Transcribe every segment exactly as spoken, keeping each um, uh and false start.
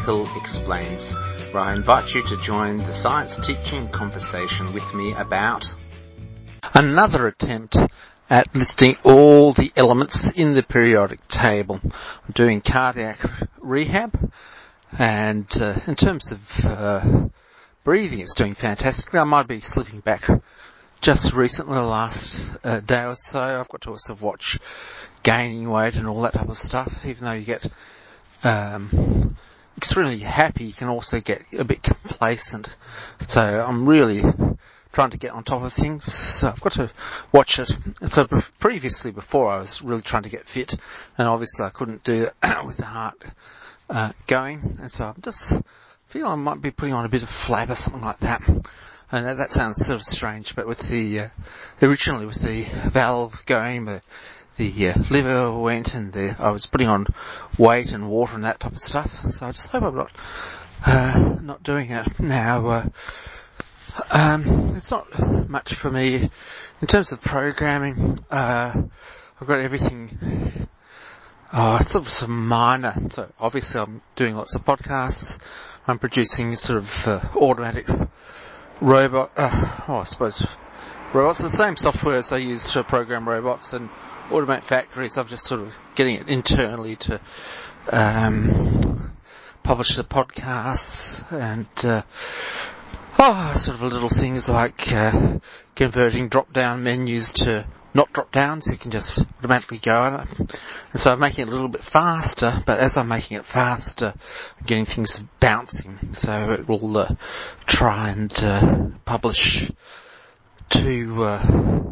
Hill Explains, where I invite you to join the science teaching conversation with me about another attempt at listing all the elements in the periodic table. I'm doing cardiac rehab, and uh, in terms of uh, breathing, it's doing fantastically. I might be slipping back just recently, the last uh, day or so. I've got to also watch gaining weight and all that type of stuff. Even though you get um, extremely happy, you can also get a bit complacent. So I'm really trying to get on top of things. So I've got to watch it. So previously, before, I was really trying to get fit, and obviously I couldn't do that with the heart uh, going. And so I'm just feel I might be putting on a bit of flab or something like that. And that, that sounds sort of strange, but with the uh, originally with the valve going, the the uh, liver went, and the I was putting on weight and water and that type of stuff. So I just hope I'm not uh, not doing it now. Uh, um, it's not much for me in terms of programming. Uh, I've got everything. Oh, it's sort of some minor. So obviously I'm doing lots of podcasts. I'm producing sort of uh, automatic robot. Uh, oh, I suppose robots. The same software as I use to program robots and automate factories. I'm just sort of getting it internally to um, publish the podcasts and uh, oh, sort of little things like uh, converting drop-down menus to not drop-down, so you can just automatically go on it. And so I'm making it a little bit faster, but as I'm making it faster, I'm getting things bouncing. So it will uh, try and uh, publish two uh,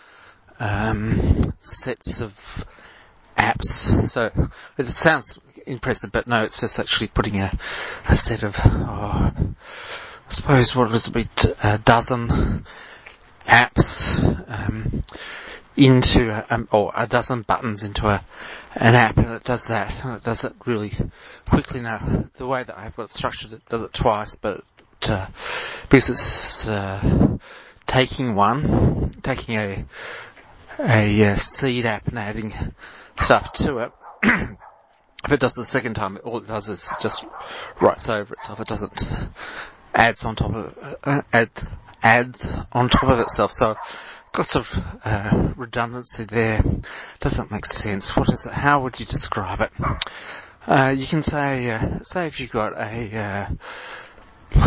um, sets of apps. So it sounds impressive, but no, it's just actually putting a, a set of, oh, I suppose what was a bit, a dozen apps um, into a, um, or a dozen buttons into a an app, and it does that, and it does it really quickly. Now, the way that I've got it structured, it does it twice, but uh, because it's uh, taking one, taking a a uh, seed app and adding stuff to it. If it does it the second time, all it does is just writes over itself. It doesn't adds on top of uh, add adds on top of itself. So got sort of uh, redundancy there. Doesn't make sense. What is it? How would you describe it? Uh, you can say uh, say if you've got a uh,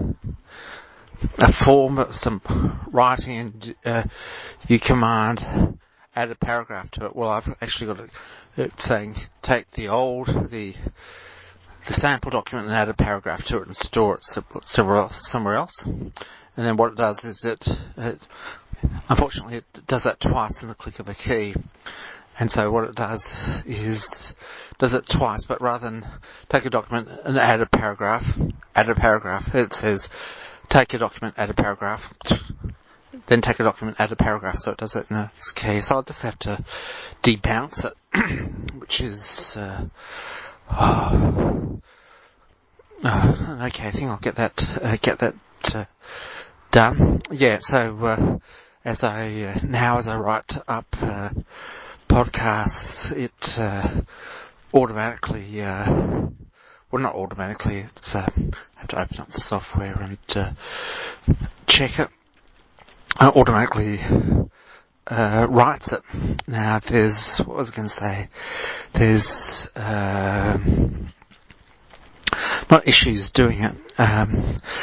a form, some writing, and uh, you command add a paragraph to it. Well, I've actually got it, it saying take the old the the sample document and add a paragraph to it and store it somewhere else. Somewhere else. And then what it does is it, it, unfortunately, it does that twice in the click of a key. And so what it does is, does it twice, but rather than take a document and add a paragraph, add a paragraph, it says take a document, add a paragraph, then take a document, add a paragraph. So it does it in a key. So I'll just have to debounce it, which is, uh, Oh, oh, okay, I think I'll get that, uh, get that, uh, done. Yeah, so, uh, as I, uh, now as I write up, uh, podcasts, it, uh, automatically, uh, well not automatically, it's, uh, I have to open up the software and, uh, check it. Uh, automatically, Uh, writes it. Now, there's, what was I going to say? There's, um, not issues doing it. Um,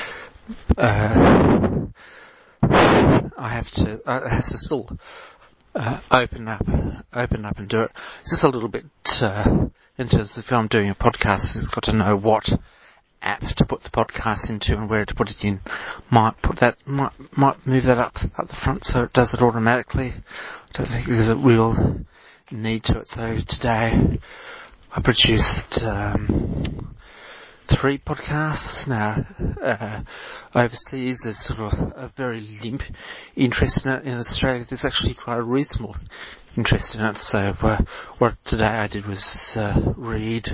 uh, I have to, I have to still, uh, open up, open up and do it. It's just a little bit, uh, in terms of if I'm doing a podcast, it's got to know what app to put the podcast into and where to put it in. Might put that, might, might move that up, up the front so it does it automatically. I don't think there's a real need to it. So today I produced, um, three podcasts. Now, uh, overseas there's sort of a very limp interest in it. In Australia there's actually quite a reasonable interest in it. So, uh, what today I did was, uh, read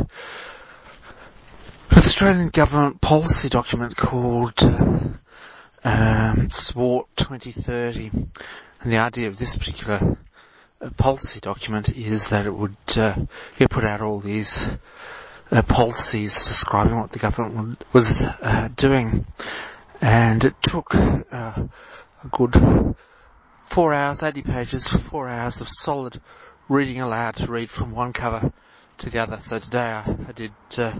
an Australian government policy document called uh, um, SWORT twenty thirty, and the idea of this particular uh, policy document is that it would uh, it put out all these uh, policies describing what the government was uh, doing. And it took uh, a good four hours, eighty pages, four hours of solid reading aloud to read from one cover to the other. So today I, I did uh,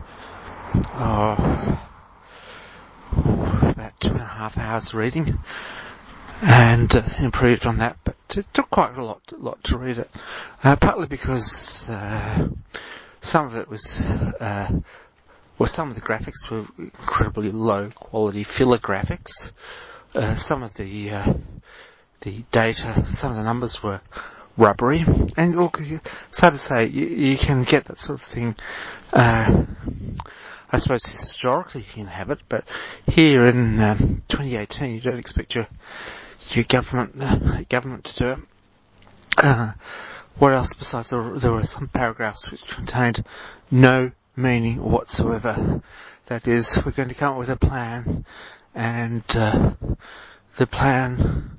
oh, about two and a half hours reading, and uh, improved on that. But it took quite a lot, lot to read it. Uh, partly because uh, some of it was, uh, well, some of the graphics were incredibly low quality filler graphics. Uh, some of the uh, the data, some of the numbers were rubbery. And look, it's hard to say. You, you can get that sort of thing. Uh, I suppose historically you can have it, but here in um, twenty eighteen, you don't expect your your government uh, government to do it. Uh, what else besides there were, there were some paragraphs which contained no meaning whatsoever. That is, we're going to come up with a plan, and uh, the plan,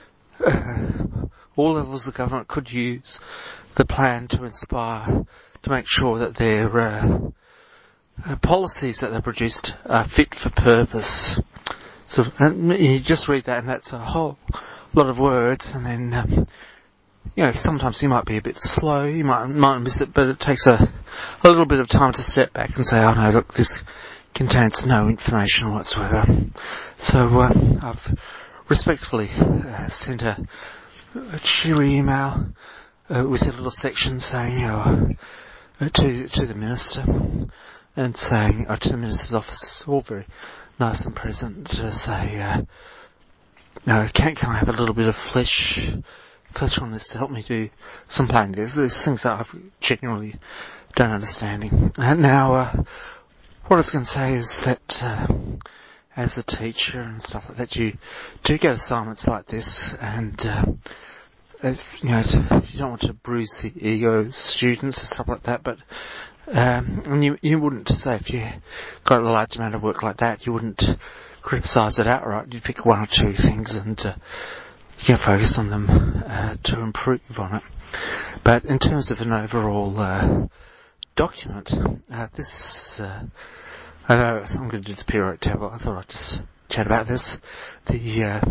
uh, all levels of government could use the plan to inspire, to make sure that their uh, uh, policies that they produced are fit for purpose. So and you just read that, and that's a whole lot of words, and then um, you know, sometimes you might be a bit slow, you might might miss it, but it takes a a little bit of time to step back and say, oh no, look, this contains no information whatsoever. So uh, I've respectfully uh, sent a, a cheery email uh, with a little section saying uh, to to the minister, and saying uh, to the minister's office, all very nice and present, to say, uh, no, can, can I have a little bit of flesh, flesh on this to help me do some planning? There's, there's things that I genuinely don't understanding. And now, uh, what I was going to say is that, uh, as a teacher and stuff like that, you do get assignments like this, and, uh, as, you know, you don't want to bruise the ego of students and stuff like that, but, um, and you, you wouldn't say if you got a large amount of work like that, you wouldn't criticise it outright. You'd pick one or two things and, uh, you can focus on them, uh, to improve on it. But in terms of an overall, uh, document, uh, this, uh, I know I'm going to do the periodic table. I thought I'd just chat about this. The, uh,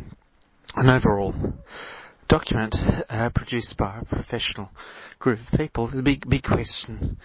an overall document, uh, produced by a professional group of people. The big, big question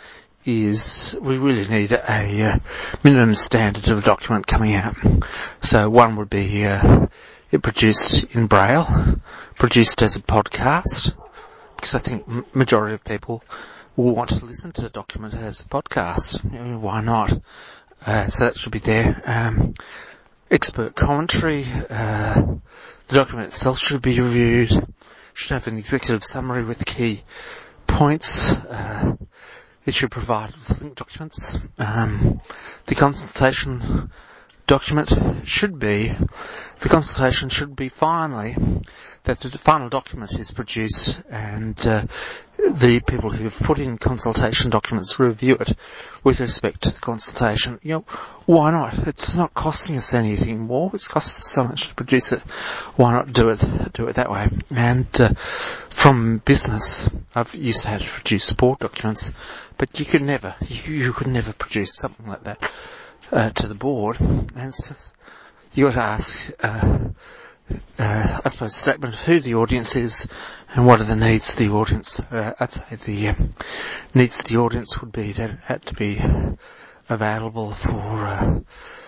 is we really need a uh, minimum standard of a document coming out. So one would be uh, it produced in Braille, produced as a podcast, because I think m- majority of people will want to listen to the document as a podcast. You know, why not? Uh, so that should be there. Um, expert commentary. Uh, the document itself should be reviewed. Should have an executive summary with key points. Uh, it should provide link documents. Um, the consultation document should be, the consultation should be finally, that the final document is produced, and uh, the people who have put in consultation documents review it with respect to the consultation. You know, why not? It's not costing us anything more. It's costing us so much to produce it. Why not do it, do it that way? And uh, from business, I've used to have to produce board documents, but you could never, you, you could never produce something like that uh, to the board. And so you got to ask, uh, Uh, I suppose, a statement of who the audience is and what are the needs of the audience. Uh, I'd say the um, needs of the audience would be that it had to be available for uh,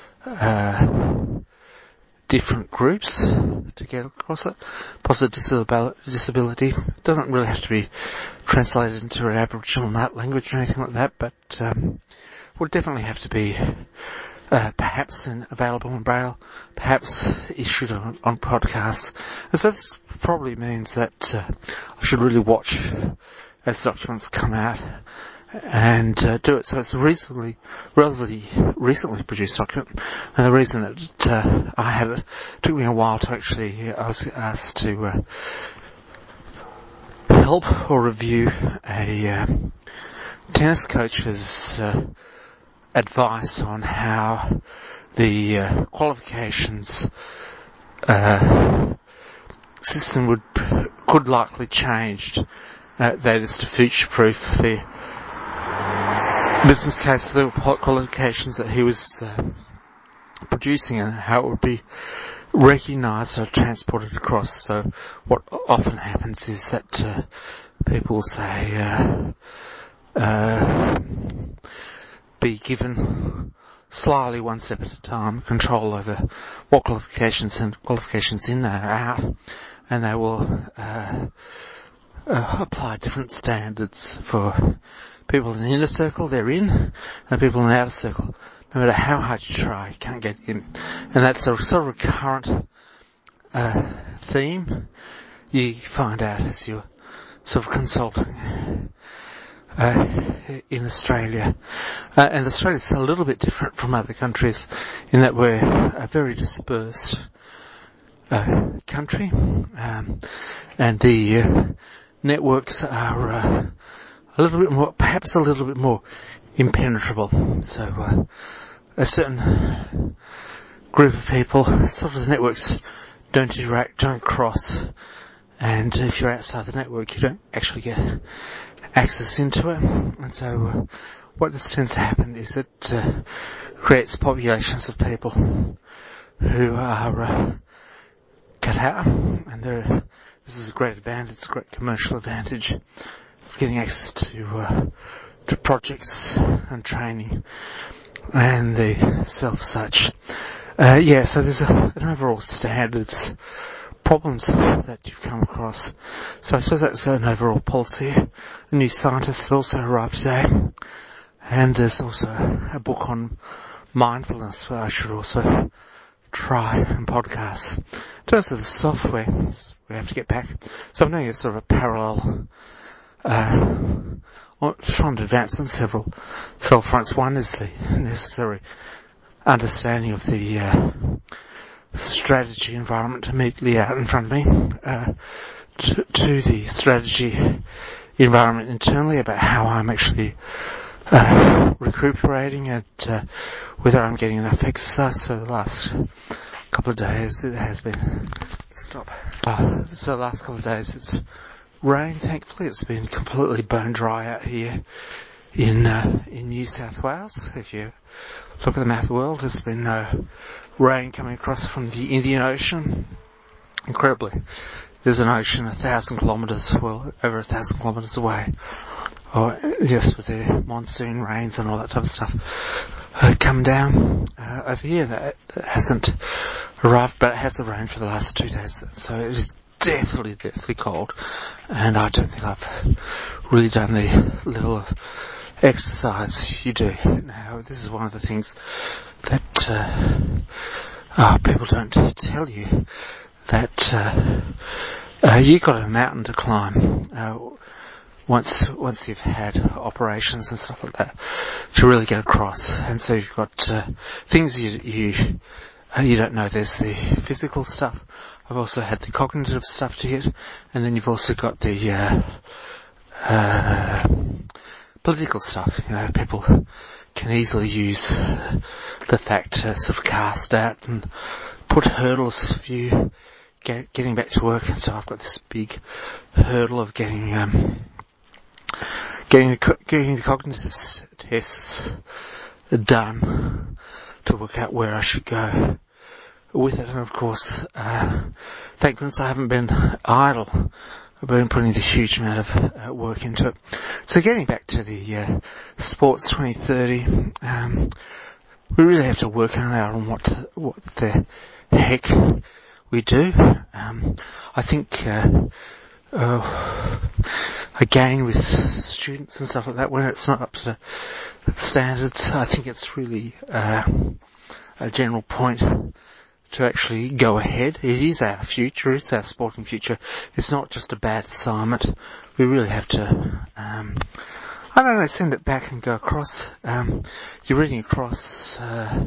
uh, different groups to get across it. Positive disability. It doesn't really have to be translated into an Aboriginal language or anything like that, but um, would definitely have to be Uh, perhaps in, available in Braille, perhaps issued on, on podcasts. And so this probably means that uh, I should really watch as documents come out and uh, do it. So it's a recently, relatively recently produced document, and the reason that uh, I had it, it took me a while to actually, I was asked to uh, help or review a uh, tennis coach's uh, advice on how the uh, qualifications uh, system would could likely change. Uh, that is to future-proof the business case for the qualifications that he was uh, producing and how it would be recognised or transported across. So what often happens is that uh, people say uh, uh, be given slyly one step at a time control over what qualifications and qualifications in there are out, and they will uh, uh, apply different standards for people in the inner circle they're in and people in the outer circle. No matter how hard you try, you can't get in. And that's a sort of recurrent uh, theme you find out as you're sort of consulting uh, in Australia. Uh, and Australia's a little bit different from other countries in that we're a very dispersed uh, country, um, and the uh, networks are uh, a little bit more, perhaps a little bit more impenetrable. So uh, a certain group of people, sort of the networks don't interact, don't cross, and if you're outside the network you don't actually get access into it. And so uh, what this tends to happen is it uh, creates populations of people who are uh, cut out, and they're, this is a great advantage, it's a great commercial advantage for getting access to uh, to projects and training and the self-such. Uh, yeah, so there's a, an overall standards problems that you've come across. So I suppose that's an overall policy. A new scientist also arrived today, and there's also a book on mindfulness where I should also try and podcast. In terms of the software, we have to get back. So I'm doing a sort of a parallel uh, trying to advance on several several fronts. One is the necessary understanding of the uh, strategy environment immediately out in front of me, uh, to, to the strategy environment internally about how I'm actually uh, recuperating and uh, whether I'm getting enough exercise. So the last couple of days it has been stop. Uh, so the last couple of days it's rained. Thankfully, it's been completely bone dry out here in uh, in New South Wales. If you look at the map of the world, there's been no rain coming across from the Indian Ocean. Incredibly, there's an ocean a thousand kilometres, well, over a thousand kilometres away. Or yes, with the monsoon rains and all that type of stuff uh, come down uh, over here. That hasn't arrived, but it has rained for the last two days. So it is definitely, definitely cold, and I don't think I've really done the level of exercise you do. Now, this is one of the things that uh, uh, people don't tell you, that uh, uh, you've got a mountain to climb uh, once once you've had operations and stuff like that to really get across. And so you've got uh, things you you uh, you don't know. There's the physical stuff. I've also had the cognitive stuff to hit, and then you've also got the uh, uh, political stuff. You know, people can easily use the fact to sort of cast out and put hurdles for you get, getting back to work. And so I've got this big hurdle of getting um, getting the getting the cognitive tests done to work out where I should go with it. And of course, uh, thank goodness I haven't been idle. I've been putting a huge amount of uh, work into it. So getting back to the uh, Sports twenty thirty, um, we really have to work on out on what to, what the heck we do. Um, I think uh, uh, again with students and stuff like that, when it's not up to standards, I think it's really uh, a general point to actually go ahead. It is our future, it's our sporting future. It's not just a bad assignment. We really have to, um, I don't know, send it back and go across. Um, you're reading across, uh,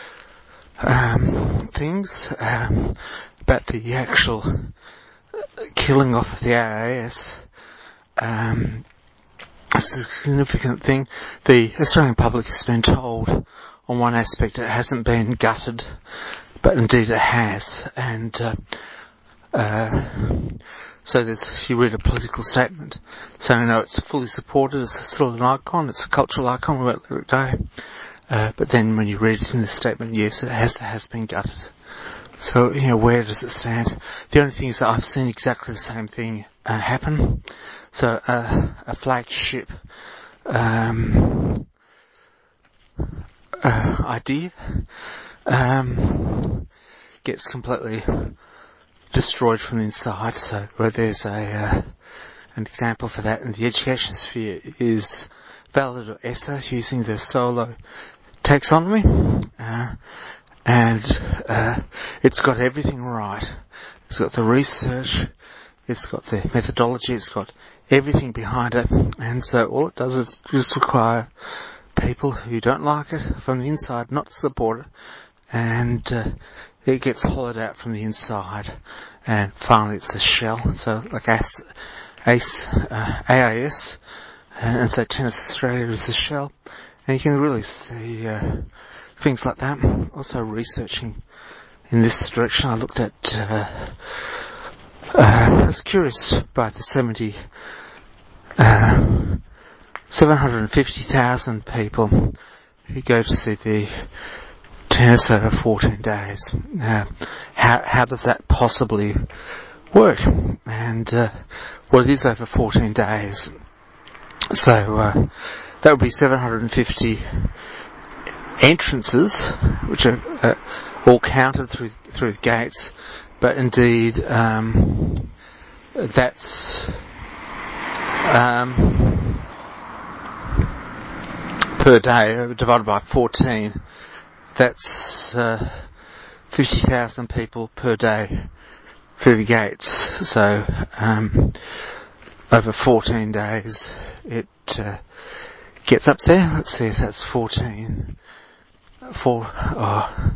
um, things, um, about the actual killing off of the R A S. Um, it's a significant thing. The Australian public has been told on one aspect it hasn't been gutted, but indeed it has, and uh, uh, So there's, you read a political statement saying, no, it's fully supported, it's still an icon, it's a cultural icon, we won't let it die. Uh, but then when you read it in the statement, yes, it has, has been gutted. So, you know, where does it stand? The only thing is that I've seen exactly the same thing uh, happen. So, uh, a flagship, um, uh, idea, um, gets completely destroyed from the inside. So, where there's a, uh, an example for that in the education sphere is Valid or ESSA using the Solo taxonomy, uh, and, uh, it's got everything right. It's got the research, it's got the methodology, it's got everything behind it, and so all it does is just require people who don't like it from the inside not to support it, and uh, it gets hollowed out from the inside, and finally it's a shell. So like A C E, uh, A I S, and so Tennis Australia is a shell, and you can really see uh, things like that. Also researching in this direction, I looked at, uh, uh, I was curious by the seventy, uh, seven hundred fifty thousand people who go to see the tennis over fourteen days. Uh, how, how does that possibly work? And, uh, well, it is over fourteen days. So, uh, that would be seven hundred fifty entrances, which are, uh, all counted through, through the gates. But indeed, um, that's, um, per day, divided by fourteen, that's, uh, fifty thousand people per day through the gates. So, um, over fourteen days, it, uh, gets up there. Let's see if that's fourteen. Four, oh,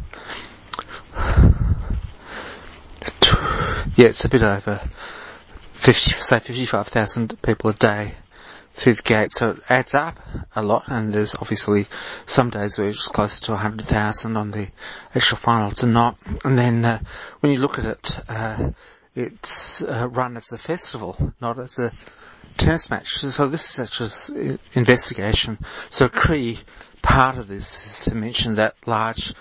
yeah, it's a bit over fifty, say fifty-five thousand people a day through the gate, so it adds up a lot, and there's obviously some days where it's closer to one hundred thousand on the actual finals and not. And then, uh, when you look at it, uh, it's uh, run as a festival, not as a tennis match. So this is actually an investigation. So a key part of this is to mention that large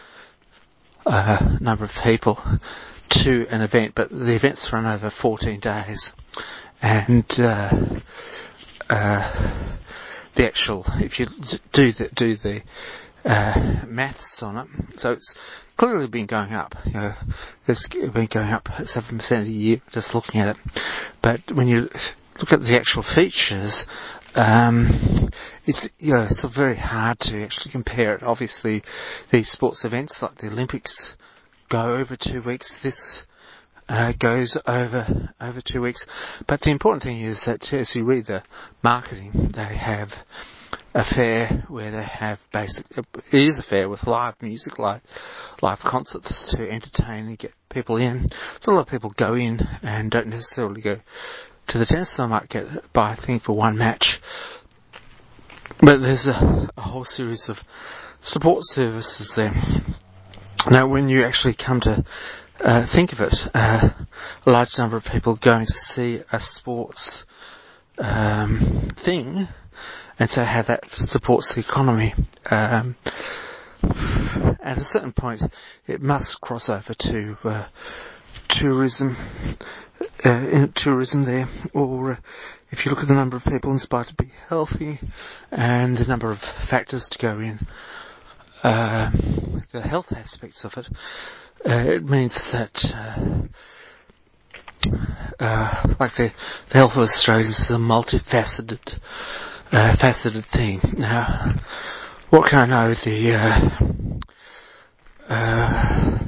uh, number of people to an event, but the events run over fourteen days, and uh, uh, the actual, if you do the, do the uh, maths on it, so it's clearly been going up. You know, it's been going up seven percent a year just looking at it. But when you look at the actual features, um, it's, you know, it's very hard to actually compare it. Obviously, these sports events like the Olympics go over two weeks. This uh, goes over over two weeks. But the important thing is that as you read the marketing, they have a fair where they have basic. It is a fair with live music, live live concerts to entertain and get people in. So a lot of people go in and don't necessarily go to the tennis. They might get buy a thing for one match, but there's a, a whole series of support services there. Now, when you actually come to uh, think of it, uh, a large number of people going to see a sports um, thing, and so how that supports the economy. Um, at a certain point, it must cross over to uh, tourism. Uh, in tourism there, or uh, if you look at the number of people inspired to be healthy and the number of factors to go in, uh, the health aspects of it, uh, it means that uh, uh, like the, the health of Australians is a multifaceted uh, faceted thing. Now, what can I know? The uh, uh,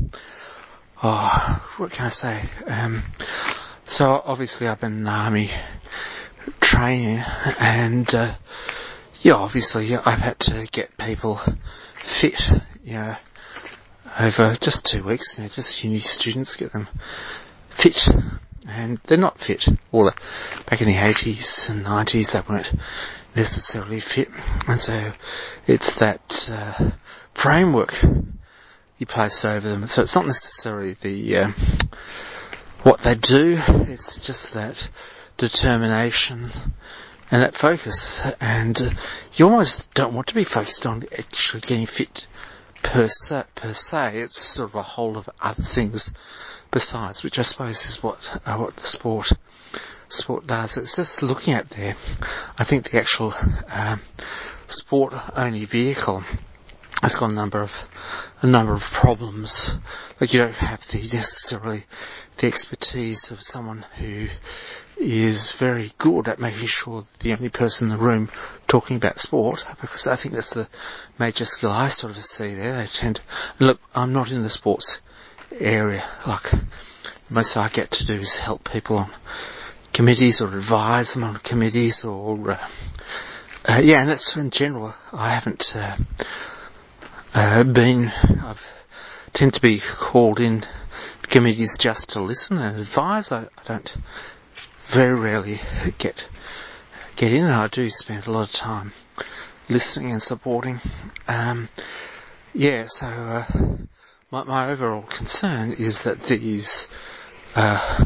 Oh, what can I say? Um, so obviously I've been in army training, and uh, yeah, obviously I've had to get people fit, you know, over just two weeks. You know, just uni students, get them fit, and they're not fit. All the, back in the eighties and nineties, they weren't necessarily fit, and so it's that uh, framework you place over them. So it's not necessarily the uh, what they do. It's just that determination and that focus, and uh, you almost don't want to be focused on actually getting fit per se, per se. It's sort of a whole of other things besides, which I suppose is what uh, what the sport sport does. It's just looking at there. I think the actual um, sport only vehicle has got a number of a number of problems. Like, you don't have the necessarily the expertise of someone who is very good at making sure the only person in the room talking about sport, because I think that's the major skill I sort of see there. They tend to, look, I'm not in the sports area. Like, most I get to do is help people on committees or advise them on committees, or uh, uh, yeah, and that's in general. I haven't uh, uh, been. I've tend to be called in committees just to listen and advise. I, I don't very rarely get get in, and I do spend a lot of time listening and supporting. Um, yeah, so uh, my, my overall concern is that these uh,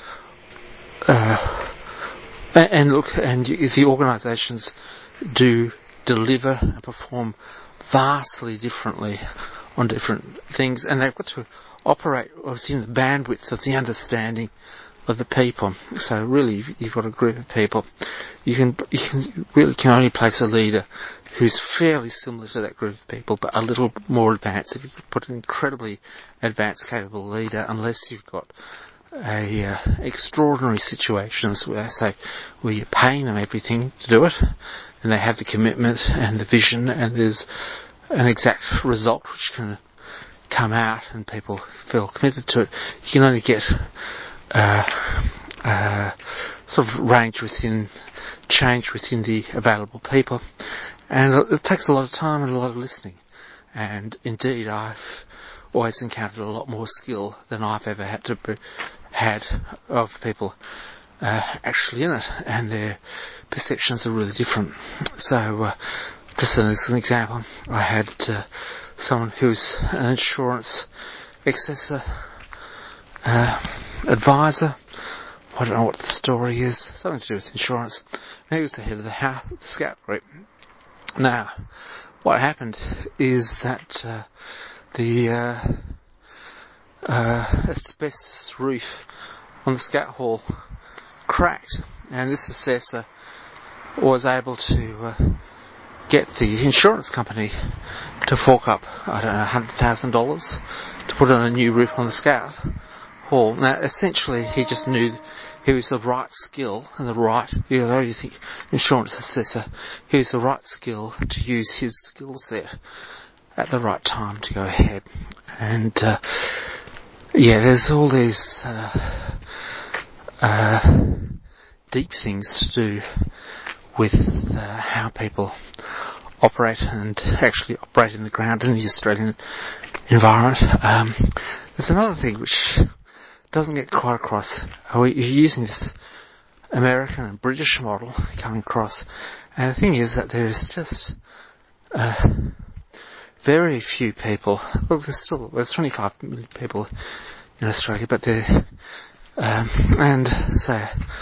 uh, and look, and the organisations do deliver and perform vastly differently on different things, and they've got to operate within the bandwidth of the understanding of the people. So really, if you've got a group of people, you can you can really can only place a leader who's fairly similar to that group of people, but a little more advanced. If you could put an incredibly advanced, capable leader, unless you've got a uh, extraordinary situations where they say, well, you're paying them everything to do it, and they have the commitment and the vision, and there's an exact result which can come out and people feel committed to it. You can only get uh, uh, sort of range within, change within the available people, and it takes a lot of time and a lot of listening. And indeed, I've always encountered a lot more skill than I've ever had to be, had of people uh, actually in it, and their perceptions are really different. So, uh, just as an example, I had uh, someone who's an insurance excessor uh, advisor. I don't know what the story is, something to do with insurance. And he was the head of the, house, the scout group. Now, what happened is that uh, the uh, uh, asbestos roof on the scout hall cracked, and this assessor was able to uh, get the insurance company to fork up, I don't know, one hundred thousand dollars to put on a new roof on the scout hall. Now, essentially, he just knew he was the right skill and the right, you know, though you think insurance assessor, he was the right skill to use his skill set at the right time to go ahead. And, uh, yeah, there's all these, uh, uh, deep things to do with, uh, how people operate and actually operate in the ground in the Australian environment. Um, there's another thing which doesn't get quite across. You're using this American and British model coming across, and the thing is that there's just uh, very few people. Look, there's still there's twenty-five million people in Australia, but they're um, and so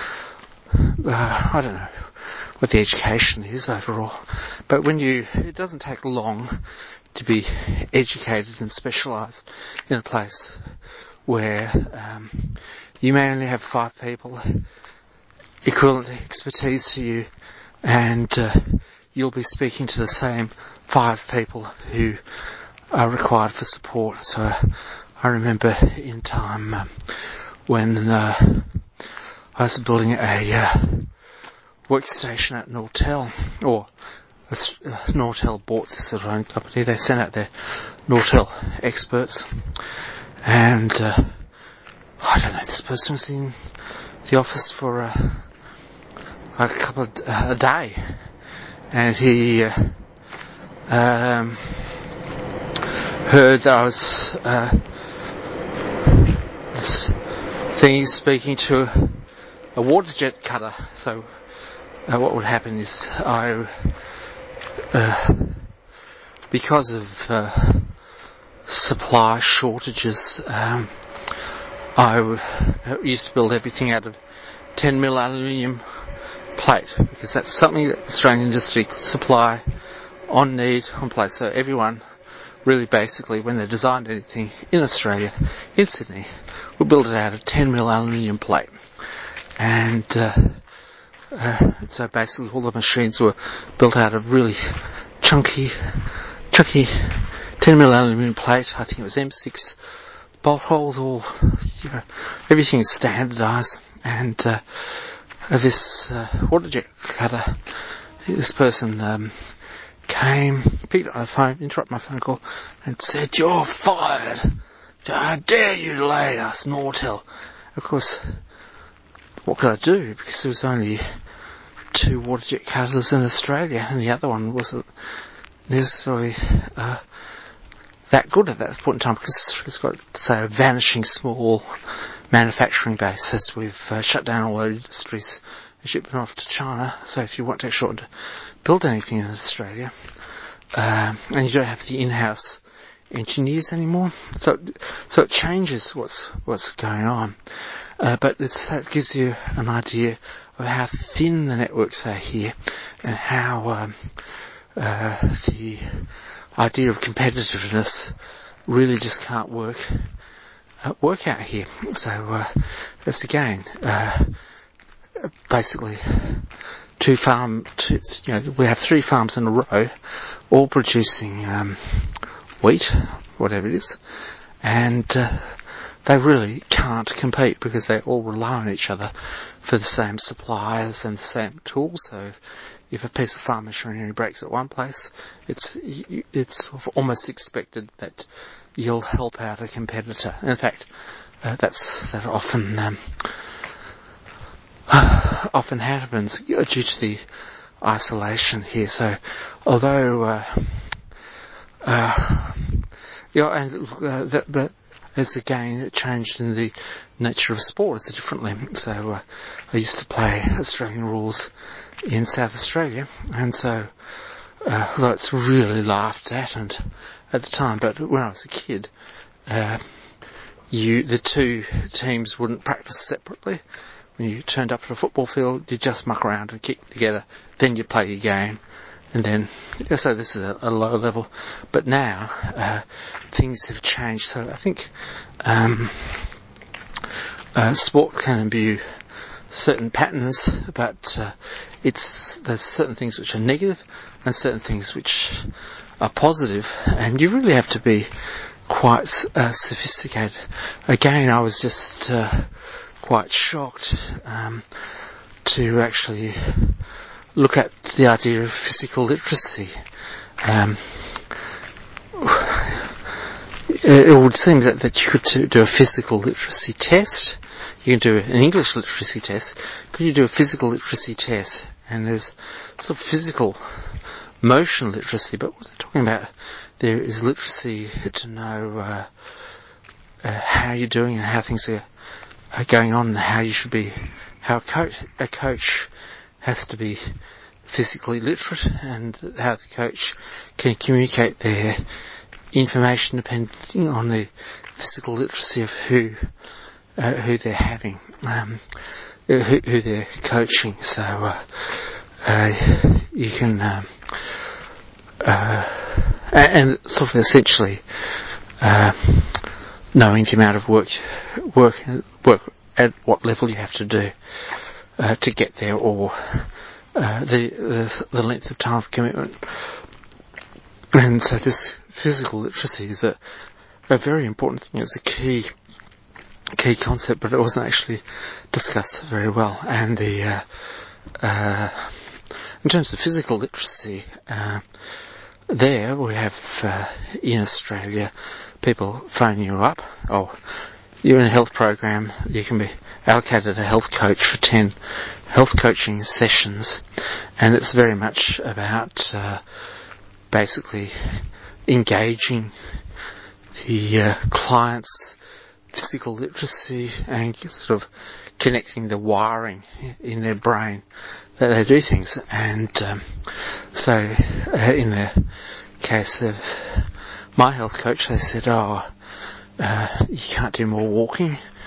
uh, I don't know what the education is overall, but when you, it doesn't take long to be educated and specialised in a place where um, you may only have five people equivalent expertise to you, and uh, you'll be speaking to the same five people who are required for support. So I remember in time um, when uh, I was building a uh, workstation at Nortel, or uh, Nortel bought this as their own company. They sent out their Nortel experts, and uh, I don't know, this person was in the office for uh, a couple of uh, a day, and he uh, um, heard that I was uh, this thing speaking to a, a water jet cutter. So uh, what would happen is I, uh, because of uh, supply shortages, um, I w- used to build everything out of ten mil aluminium plate, because that's something that the Australian industry could supply on need, on place. So everyone, really basically, when they designed anything in Australia, in Sydney, would build it out of ten mil aluminium plate. And uh, uh, so basically all the machines were built out of really chunky, chunky ten mil aluminium plate. I think it was M six bolt holes, all, you know, everything is standardised. And uh, this uh, water jet cutter, this person um, came, picked up my phone, interrupted my phone call, and said, "You're fired. How dare you delay us, Nortel?" Of course, what could I do? Because there was only two water jet cutters in Australia, and the other one wasn't necessarily uh, that good at that point in time, because it's got, say, a vanishing small manufacturing base, as we've uh, shut down all our industries and shipped them off to China. So if you want to actually want to build anything in Australia, um, and you don't have the in-house engineers anymore, so so it changes what's what's going on. Uh, but it's, that gives you an idea of how thin the networks are here, and how um, uh, the idea of competitiveness really just can't work uh, work out here. So uh, that's again uh, basically two farm, two, you know, we have three farms in a row, all producing um, wheat, whatever it is, and uh, they really can't compete because they all rely on each other for the same suppliers and the same tools. So if, if a piece of farm machinery breaks at one place, it's it's sort of almost expected that you'll help out a competitor. In fact, uh, that's that often um, often happens due to the isolation here. So although uh, uh, yeah, and uh, the, the It's again changed in the nature of sports differently. So uh, I used to play Australian rules in South Australia, and so uh, although it's really laughed at and at the time, but when I was a kid, uh, you the two teams wouldn't practice separately. When you turned up at a football field, you just muck around and kick together, then you play your game. And then, so this is a, a low level, but now uh, things have changed. So I think um, uh, sport can imbue certain patterns, but uh, it's there's certain things which are negative and certain things which are positive, and you really have to be quite uh, sophisticated. Again, I was just uh, quite shocked um, to actually look at the idea of physical literacy. Um, it would seem that, that you could do a physical literacy test. You can do an English literacy test. Could you do a physical literacy test? And there's sort of physical motion literacy, but what they're talking about there is literacy to know uh, uh, how you're doing and how things are, are going on, and how you should be, how a coach, a coach has to be physically literate, and how the coach can communicate their information depending on the physical literacy of who uh, who they're having, um, who, who they're coaching. So uh, uh, you can um, uh, and sort of essentially uh, knowing the amount of work work work at what level you have to do uh, to get there, or uh, the, the the length of time of commitment. And so this physical literacy is a, a very important thing. It's a key key concept, but it wasn't actually discussed very well. And the uh, uh, in terms of physical literacy, uh, there we have uh, in Australia people phone you up. Oh, you're in a health program. You can be allocated a health coach for ten health coaching sessions, and it's very much about uh, basically engaging the uh, client's physical literacy and sort of connecting the wiring in their brain that they do things. And um, so uh, in the case of my health coach, they said, oh, uh, you can't do more walking,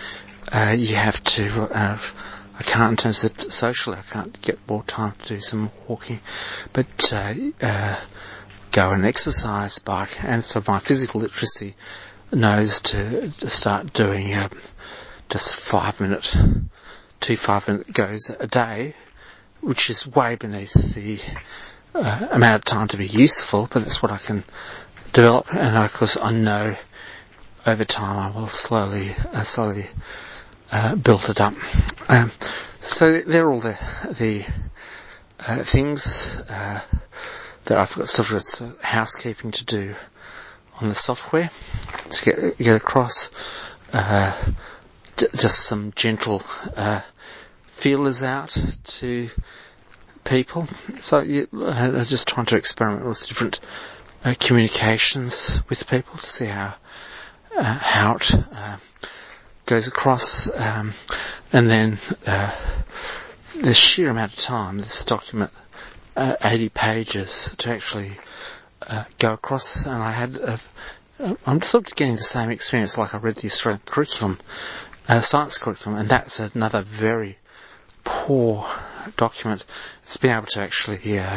uh, you have to, uh, I can't in terms of socially, I can't get more time to do some walking, but, uh, uh, go and exercise bike, and so my physical literacy knows to, to start doing, uh, just five minute, two five minute goes a day, which is way beneath the, uh, amount of time to be useful, but that's what I can develop, and of course I know over time I will slowly, uh, slowly, uh, build it up. Um, so they're all the, the, uh, things, uh, that I've got sort of some housekeeping to do on the software to get, get across, uh, d- just some gentle, uh, feelers out to people. So you, I'm just trying to experiment with different uh, communications with people to see how uh, how it uh, goes across, um, and then uh, the sheer amount of time this document, uh, eighty pages to actually uh, go across, and I had a, I'm sort of getting the same experience like I read the Australian curriculum, uh, science curriculum, and that's another very poor document. It's been able to actually uh,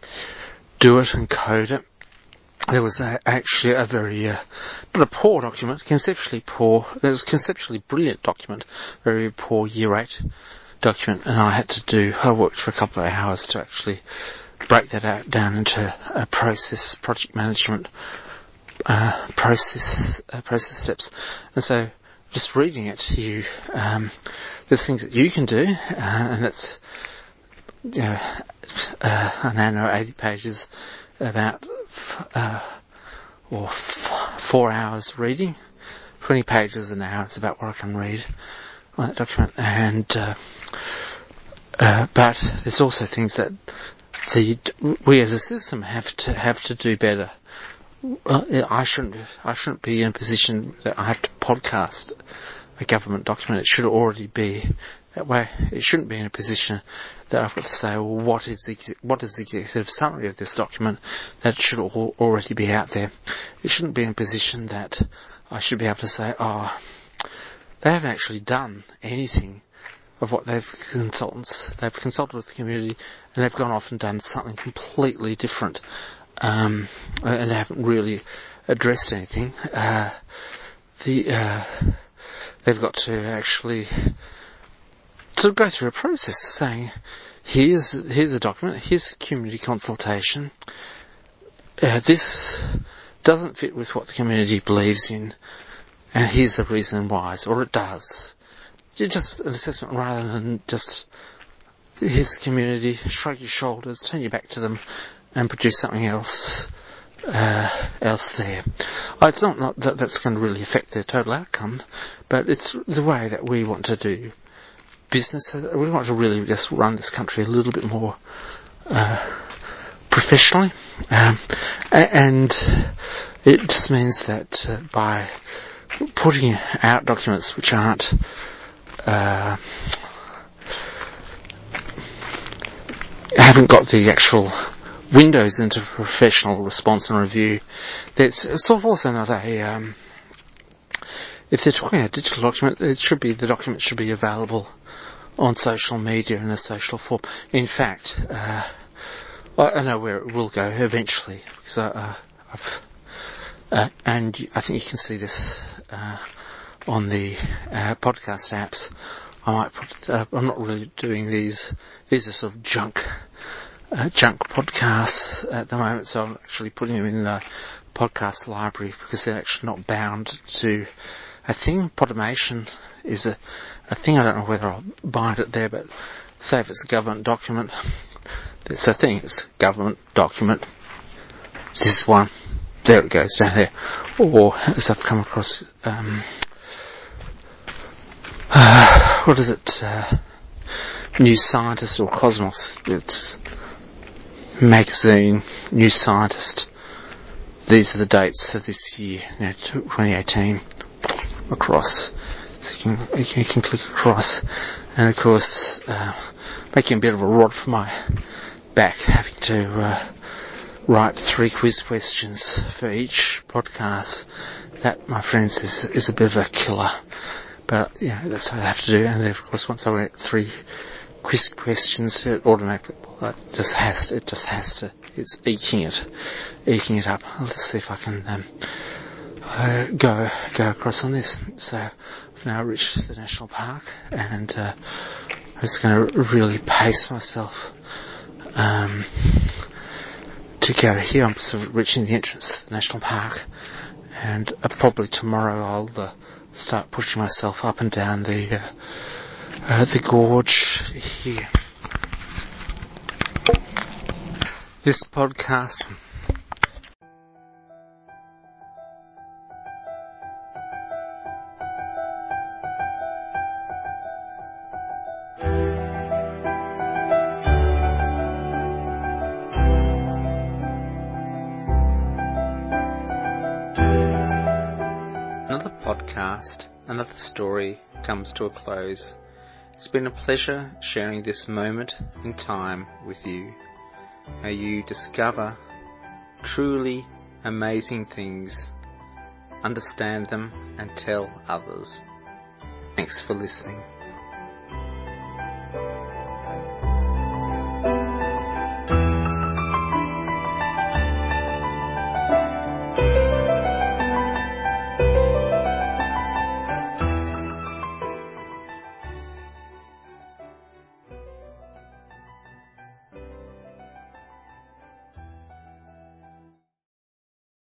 do it and code it. There was a, actually a very, uh, not a poor document, conceptually poor, it was a conceptually brilliant document, very poor year eight document, and I had to do, I worked for a couple of hours to actually break that out down into a process, project management, uh, process, uh, process steps. And so, just reading it, you, um, there's things that you can do, uh, and that's, you know, uh, I now know eighty pages, about, uh, or f- four hours reading, twenty pages an hour is about what I can read on that document, and, uh, uh, but there's also things that the, we as a system have to, have to do better. Well, I shouldn't, I shouldn't be in a position that I have to podcast a government document. It should already be that way. It shouldn't be in a position that I've got to say, well, what is the, what is the executive summary of this document? That should all, already be out there. It shouldn't be in a position that I should be able to say, oh, they haven't actually done anything of what they've consultants, they've consulted with the community, and they've gone off and done something completely different. Um, and they haven't really addressed anything. Uh, the, uh, they've got to actually sort of go through a process saying, here's, here's a document, here's a community consultation, uh, this doesn't fit with what the community believes in, and here's the reason why, or it does. Just an assessment rather than just, here's the community, shrug your shoulders, turn your back to them, and produce something else, uh, else there. Oh, it's not, not that that's going to really affect the total outcome, but it's the way that we want to do business. We want to really just run this country a little bit more, uh, professionally. Um, and it just means that uh, by putting out documents which aren't, uh, haven't got the actual windows into professional response and review, there's sort of also not a, um, if they're talking about a digital document, it should be, the document should be available on social media in a social form. In fact, uh, I know where it will go eventually, because I, uh, I've, uh, and I think you can see this, uh, on the, uh, podcast apps. I might put, uh, I'm not really doing these, these are sort of junk, Uh, junk podcasts at the moment, so I'm actually putting them in the podcast library because they're actually not bound to a thing. Podimation is a, a thing. I don't know whether I'll bind it there, but say if it's a government document, it's a thing. It's a government document. This one, there it goes down there. Or as I've come across, um, uh, what is it? Uh, New Scientist or Cosmos. It's magazine, New Scientist. These are the dates for this year, you know, twenty eighteen, across. So you can, you can, you can click across. And of course, uh, making a bit of a rod for my back, having to, uh, write three quiz questions for each podcast. That, my friends, is, is a bit of a killer. But yeah, that's what I have to do. And then, of course, once I went three quiz questions, it automatically, well, it just has to, it just has to, it's eking it, eking it up. I'll just see if I can, um, uh, go, go across on this. So I've now reached the national park, and, uh, I'm just going to really pace myself, um, to go here. I'm sort of reaching the entrance to the national park, and uh, probably tomorrow I'll, uh, start pushing myself up and down the, uh, uh, the gorge here. This podcast Another podcast, another story comes to a close. It's been a pleasure sharing this moment in time with you. May you discover truly amazing things, understand them, and tell others. Thanks for listening.